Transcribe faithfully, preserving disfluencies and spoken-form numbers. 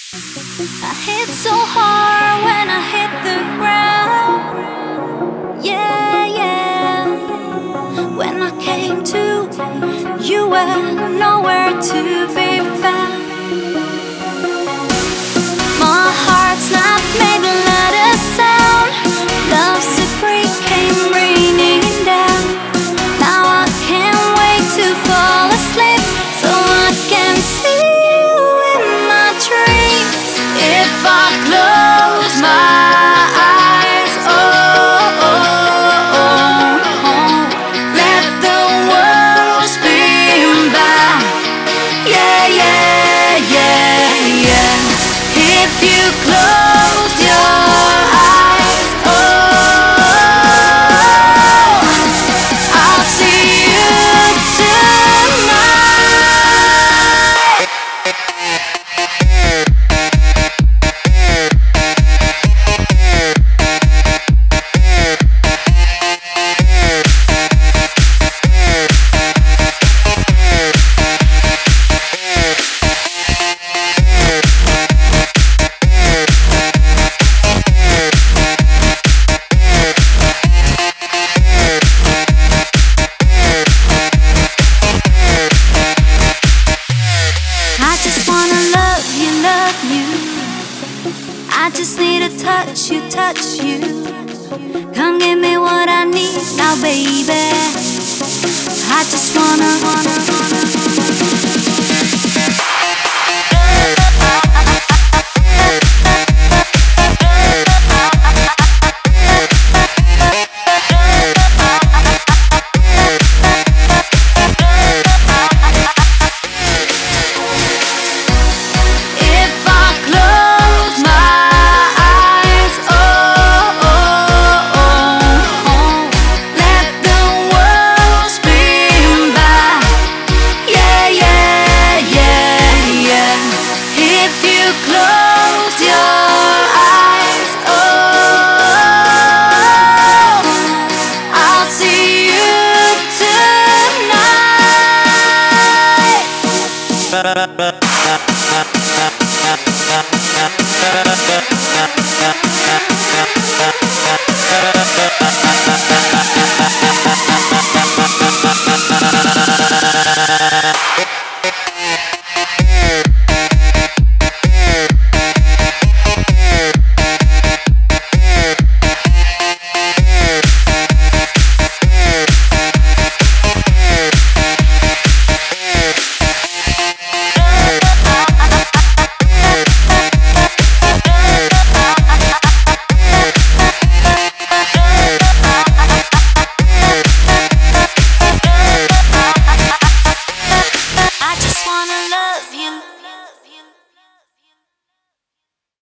I hit so hard when I hit the ground. Yeah, yeah. When I came to, you were nowhere to be found. My heart's not made to let a sound. Love's secret came raining down. Now I can't wait to fall asleep so I can see you in my dreams. If I close my eyes, oh, oh, oh, oh, let the world spin by. Yeah, yeah, yeah, yeah. If you close your eyes, oh, I'll see you tonight. I just wanna love you, love you. I just need to touch you, touch you. Come give me what I need now, baby. I just wanna, wanna, wanna, if I close my eyes, oh, oh, oh, oh, let the world spin by. Yeah, yeah, yeah, yeah. If you close your eyes, oh, I'll see you I just wanna love you.